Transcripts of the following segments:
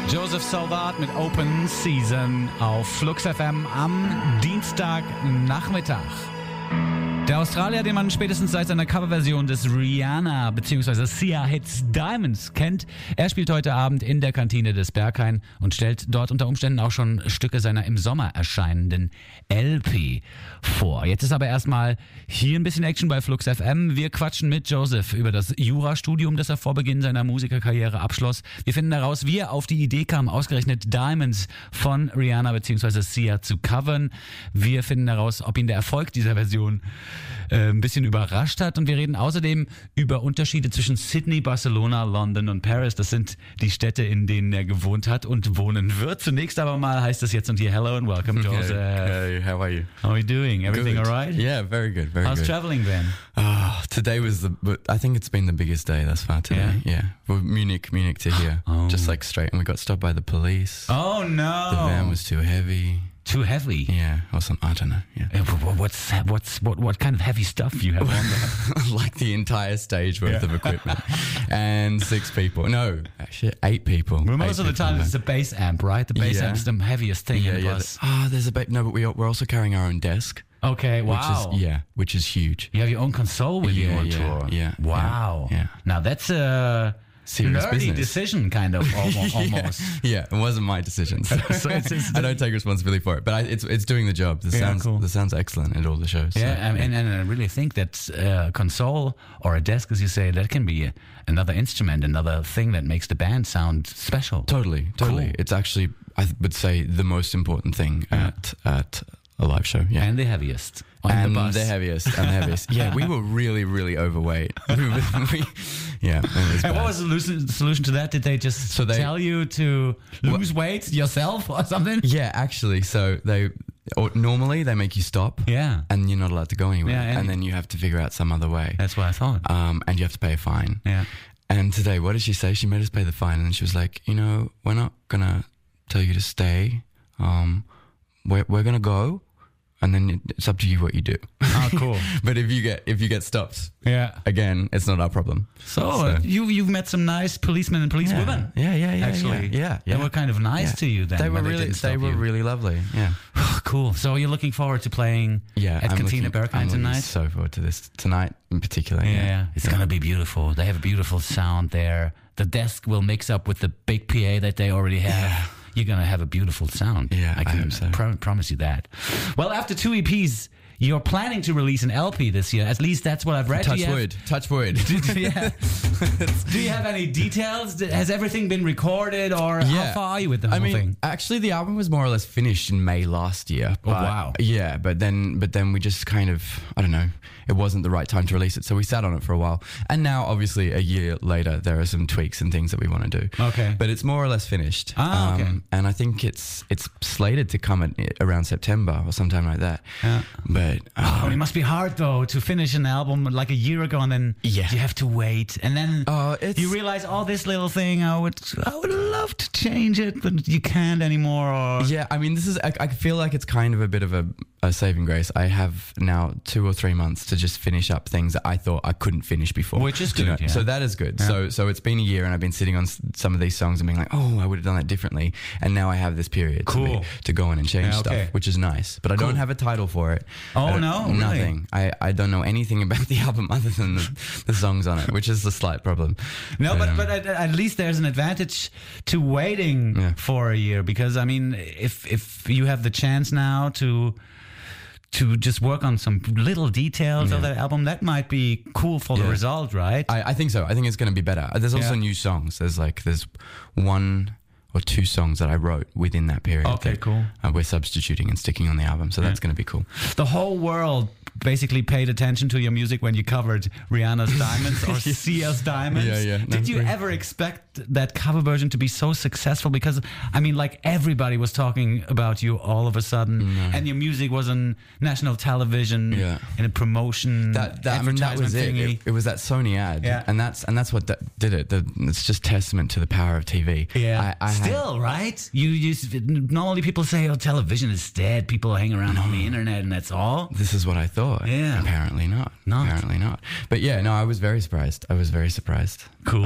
Joseph Salvat mit Open Season auf Flux FM am Dienstagnachmittag. Der Australier, den man spätestens seit seiner Coverversion des Rihanna bzw. Sia-Hits Diamonds kennt, er spielt heute Abend in der Kantine des Berghain und stellt dort unter Umständen auch schon Stücke seiner im Sommer erscheinenden LP vor. Jetzt ist aber erstmal hier ein bisschen Action bei Flux FM. Wir quatschen mit Joseph über das Jurastudium, das er vor Beginn seiner Musikerkarriere abschloss. Wir finden heraus, wie er auf die Idee kam, ausgerechnet Diamonds von Rihanna bzw. Sia zu covern. Wir finden heraus, ob ihn der Erfolg dieser Version ein bisschen überrascht hat, und wir reden außerdem über Unterschiede zwischen Sydney, Barcelona, London und Paris. Das sind die Städte, in denen er gewohnt hat und wohnen wird. Zunächst aber mal heißt es jetzt und hier hello and welcome, Joseph. Hey, how are you? How are you doing? Everything Good. all right? Yeah, very good, very How's good. traveling been? Today was I think it's been the biggest day thus far today. Yeah. Well, Munich to here. Just like straight, and we got stopped by the police. Oh no! The van was too heavy. Too heavy. Yeah, or some, I don't know. Yeah. What kind of heavy stuff you have on there? Like the entire stage worth of equipment. And 6 people. No, actually 8 people. Well, 8 most of the people time there. it's the bass amp, right? The bass Yeah. amp's the heaviest thing in the bus. There's a bit. No, but we're also carrying our own desk. Okay, wow. Which is huge. You have your own console with you on tour. Yeah. Wow. Yeah. Now that's a Serious nerdy business. decision, kind of almost. Yeah, it wasn't my decision. So it's I don't take responsibility for it, but it's doing the job. The sound's excellent at all the shows. Yeah, so, and I really think that a console or a desk, as you say, that can be another instrument, another thing that makes the band sound special. Totally. Cool. It's actually, I would say, the most important thing at a live show. Yeah. And the heaviest on And the bus. the heaviest. Yeah, we were really, really overweight. Yeah. It was And bad. what was the solution to that? Did they just tell you to lose weight yourself or something? Yeah, actually. So normally they make you stop. Yeah. And you're not allowed to go anywhere. Yeah, and then you have to figure out some other way. That's what I thought. And you have to pay a fine. Yeah. And today, what did she say? She made us pay the fine, and she was like, we're not gonna tell you to stay. We're gonna go, and then it's up to you what you do. Oh, cool. But if you get stopped, Yeah. again, it's not our problem. So you've met some nice policemen and policewomen. Yeah. Actually, yeah. They were kind of nice to you then. They were when really, didn't stop they were you. really lovely. Yeah. Cool. So you're looking forward to playing at Cantina Berghain I'm tonight? looking so forward to this tonight in particular. Yeah. It's going to be beautiful. They have a beautiful sound there. The desk will mix up with the big PA that they already have. Yeah. You're going to have a beautiful sound. Yeah, I can hope so. promise you that. Well, after 2 EPs, you're planning to release an LP this year. At least that's what I've read. Touch wood. Yeah. Do you have any details? Has everything been recorded, or how far are you with the whole thing? Actually, the album was more or less finished in May last year. Oh, wow. Yeah, but then we just kind of, I don't know, it wasn't the right time to release it, so we sat on it for a while. And now, obviously, a year later, there are some tweaks and things that we want to do. Okay. But it's more or less finished. Okay. And I think it's slated to come around September or sometime like that. Yeah. But It must be hard, though, to finish an album like a year ago, and then you have to wait, and then you realize, this little thing, I would love to change it, but you can't anymore. Or yeah, I mean, I feel like it's kind of a bit of a saving grace. I have now 2 or 3 months to just finish up things that I thought I couldn't finish before. Which is good, yeah. So that is good. Yeah. So it's been a year, and I've been sitting on some of these songs and being like, I would have done that differently. And now I have this period to go in and change stuff, which is nice. But I don't have a title for it. Nothing. Really? I don't know anything about the album other than the songs on it, which is a slight problem. No, but at least there's an advantage to waiting for a year, because I mean, if you have the chance now to just work on some little details of that album, that might be cool for the result, right? I think so. I think it's going to be better. There's also new songs. There's 1 or 2 songs that I wrote within that period. Okay, cool. We're substituting and sticking on the album, so that's going to be cool. The whole world basically paid attention to your music when you covered Rihanna's Diamonds or Sia's Diamonds. Yeah. Did you ever expect that cover version to be so successful? Because, I mean, like, everybody was talking about you all of a sudden, and your music was on national television in a promotion advertisement that was thingy. It was that Sony ad, and that's what did it. It's just testament to the power of TV. Yeah, still, right? You normally people say, television is dead. People hang around on the internet, and that's all. This is what I thought. Yeah. Apparently not. Apparently not. But yeah, no, I was very surprised. Cool. But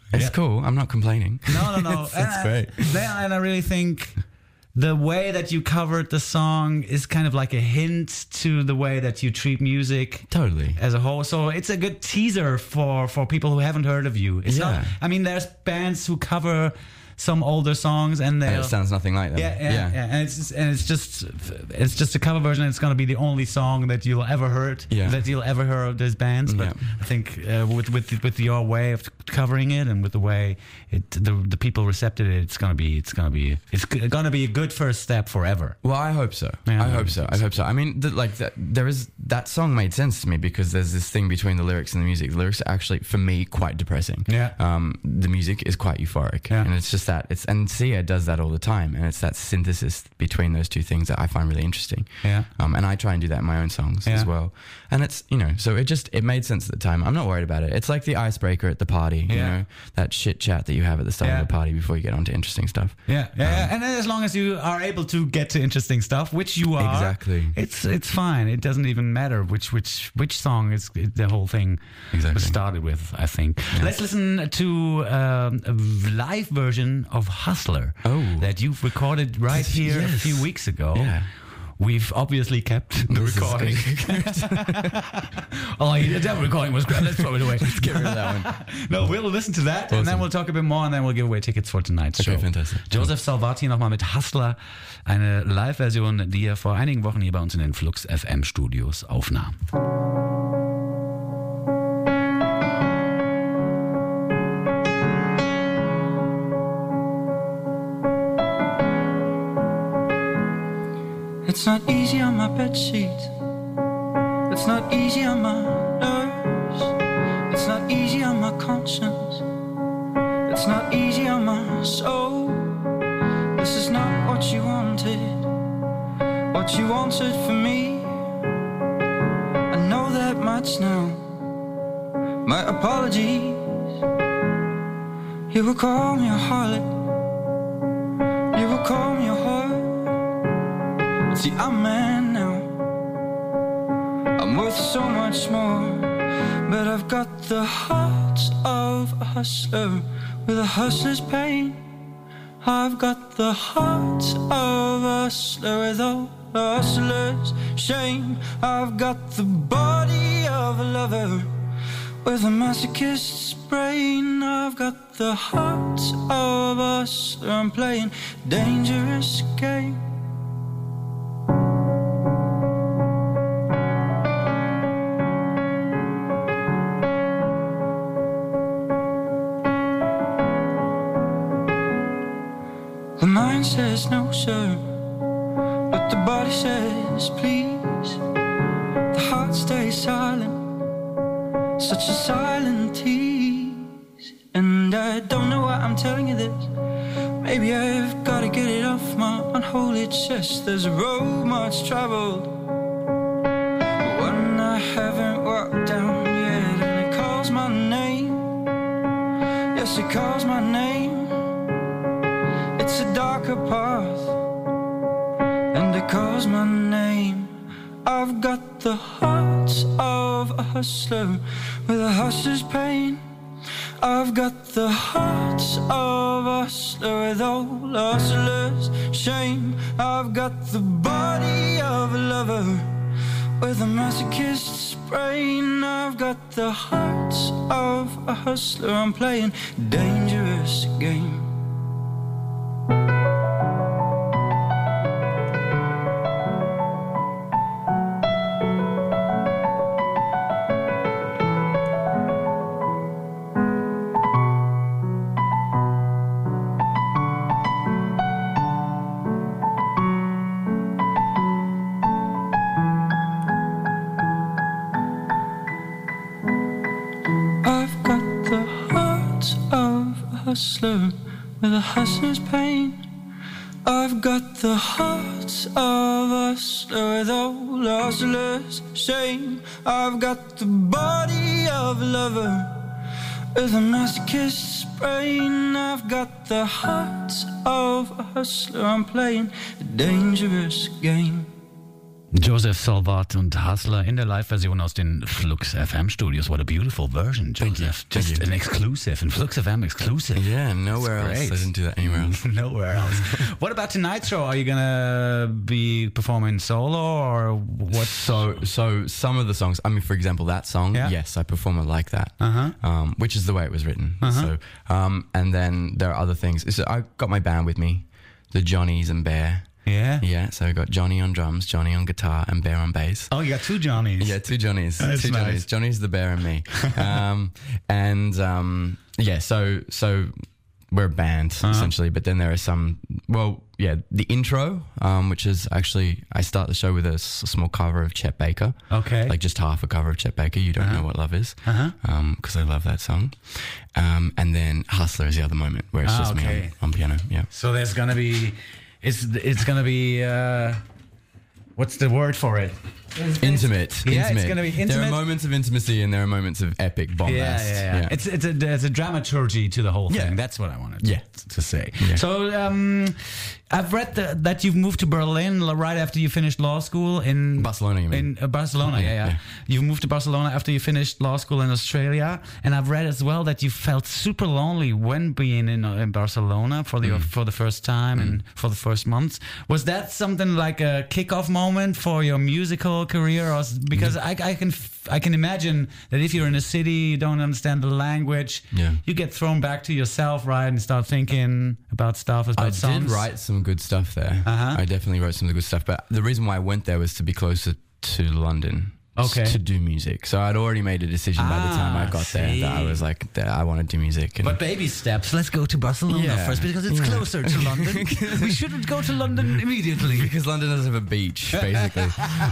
It's cool. I'm not complaining. No. It's great. And I really think the way that you covered the song is kind of like a hint to the way that you treat music totally as a whole. So it's a good teaser for people who haven't heard of you. It's not, I mean, there's bands who cover some older songs and it sounds nothing like them. Yeah. And it's just a cover version. And it's going to be the only song that you'll ever heard of these bands. But I think with your way of covering it and with the way the people recepted it, it's going to be a good first step forever. Well, I hope so. I hope so. I mean, that song made sense to me because there's this thing between the lyrics and the music. The lyrics are actually, for me, quite depressing. Yeah. The music is quite euphoric, and it's just that and Sia does that all the time, and it's that synthesis between those two things that I find really interesting. Yeah. And I try and do that in my own songs as well. And it's so it made sense at the time. I'm not worried about it. It's like the icebreaker at the party, you know, that shit chat that you have at the start of the party before you get onto interesting stuff. Yeah. And then as long as you are able to get to interesting stuff, which you are, exactly, it's fine. It doesn't even matter which song is the whole thing was started with, I think. Yeah. Let's listen to a live version of Hustler that you've recorded right here a few weeks ago. Yeah. We've obviously kept the recording. That recording was great. Let's throw it away. Let's get rid of that one. No, we'll listen to that and then we'll talk a bit more and then we'll give away tickets for tonight's show. Fantastic. Joseph Salvati nochmal mit Hustler, eine Live-Version, die er vor einigen Wochen hier bei uns in den Flux FM Studios aufnahm. It's not easy on my bedsheet. It's not easy on my nerves. It's not easy on my conscience. It's not easy on my soul. This is not what you wanted. What you wanted for me. I know that much now. My apologies. You will call me a harlot. You will call me a whore. See, I'm a man now. I'm worth so much more. But I've got the heart of a hustler with a hustler's pain. I've got the heart of a hustler with all a hustler's shame. I've got the body of a lover with a masochist's brain. I've got the heart of a hustler. I'm playing dangerous game. The mind says no, sir, but the body says please. The heart stays silent, such a silent tease. And I don't know why I'm telling you this. Maybe I've got to get it off my unholy chest. There's a road much traveled, but one I haven't walked down yet. And it calls my name. Yes, it calls my name. It's a darker path, and it calls my name. I've got the heart of a hustler with a hustler's pain. I've got the heart of a hustler with all a hustler's shame. I've got the body of a lover with a masochist's brain. I've got the heart of a hustler. I'm playing dangerous game. Hustler with a hustler's pain. I've got the heart of a hustler with all a hustler's shame. I've got the body of a lover with a masochist's brain. I've got the heart of a hustler. I'm playing a dangerous game. Joseph Salvat und Hustler in der Live-Version aus den Flux FM Studios. What a beautiful version, Joseph. Just an exclusive, and Flux FM exclusive. Yeah, nowhere else. I didn't do that anywhere else. Nowhere else. What about tonight's show? Are you gonna be performing solo or what? So some of the songs. I mean, for example, that song. Yeah. Yes, I perform it like that. Which is the way it was written. So, and then there are other things. So I got my band with me, the Johnnies and Bear. Yeah, so we got Johnny on drums, Johnny on guitar, and Bear on bass. Oh, you got two Johnnies. Yeah, two Johnnies. That's two nice. Johnnies. Johnny's the Bear and me. So we're a band, essentially, but then there are some, the intro, which is actually, I start the show with a small cover of Chet Baker. Okay. Like just half a cover of Chet Baker, You Don't Know What Love Is, because I love that song. And then Hustler is the other moment, where it's just me on piano, yeah. So there's going to be... It's gonna be what's the word for it? Intimate. Yeah, it's gonna be intimate. There are moments of intimacy and there are moments of epic bombast. Yeah. It's a dramaturgy to the whole thing. Yeah. That's what I wanted to say. Yeah. So I've read that you've moved to Berlin right after you finished law school in Barcelona. You mean? In Barcelona, yeah. You moved to Barcelona after you finished law school in Australia, and I've read as well that you felt super lonely when being in Barcelona for the first time and for the first months. Was that something like a kickoff moment for your musical career? Or, because I can imagine that if you're in a city, you don't understand the language, you get thrown back to yourself, right, and start thinking about stuff, about songs. I did write some good stuff there. I definitely wrote some of the good stuff, but the reason why I went there was to be closer to London. To do music. So I'd already made a decision by the time I got there that I was like, I want to do music. But baby steps. Let's go to Barcelona first because it's closer to London. We shouldn't go to London immediately. Because London doesn't have a beach, basically.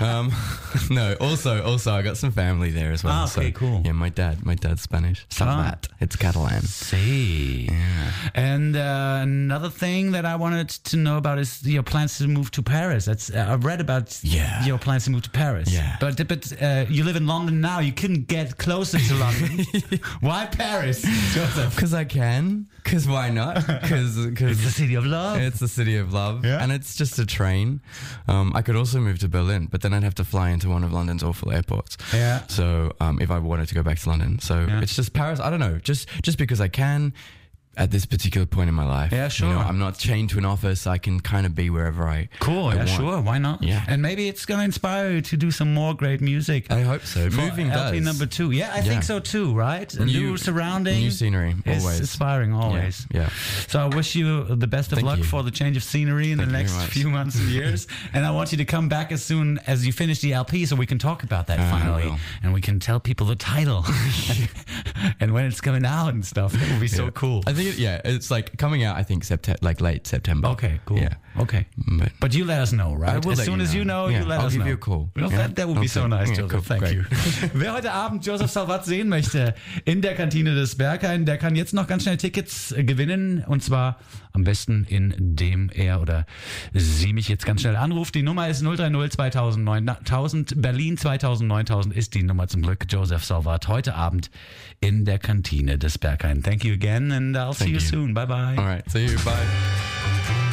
No, also I got some family there as well. Okay, cool. Yeah, my dad's Spanish. Salvat. It's Catalan. See. Yeah. And another thing that I wanted to know about is your plans to move to Paris. I've read about your plans to move to Paris. Yeah. But you live in London now. You couldn't get closer to London. Why Paris, Joseph? Because I can. Because why not? Because it's the city of love. It's the city of love. Yeah. And it's just a train. I could also move to Berlin, but then I'd have to fly into one of London's awful airports. Yeah. So if I wanted to go back to London. So it's just Paris. I don't know. Just because I can. At this particular point in my life. Yeah, sure. You know, I'm not chained to an office. I can kind of be wherever I want. Sure. Why not? Yeah. And maybe it's going to inspire you to do some more great music. I hope so. Moving LP does. number 2. Yeah, I think so too, right? New surrounding. New scenery, always. It's inspiring, always. Yeah. So I wish you the best of luck for the change of scenery in the next few months and years. And I want you to come back as soon as you finish the LP so we can talk about that finally. And we can tell people the title. And when it's coming out and stuff. It would be so cool. I think it's like coming out, I think, late September. Okay, cool. Yeah. Okay. But you let us know, right? As soon as you know, you let us know. I'll give you a call. Well, that would be so nice, Joseph. Cool. Thank you. Wer heute Abend Joseph Salvat sehen möchte in der Kantine des Berghain, der kann jetzt noch ganz schnell Tickets gewinnen. Und zwar am besten, indem er oder sie mich jetzt ganz schnell anruft. Die Nummer ist 030 2000 9000. Berlin 2000 9000 ist die Nummer zum Glück. Joseph Salvat heute Abend in der Kantine des Berghain. Thank you again and I'll see you soon. Bye bye. All right. See you. Bye.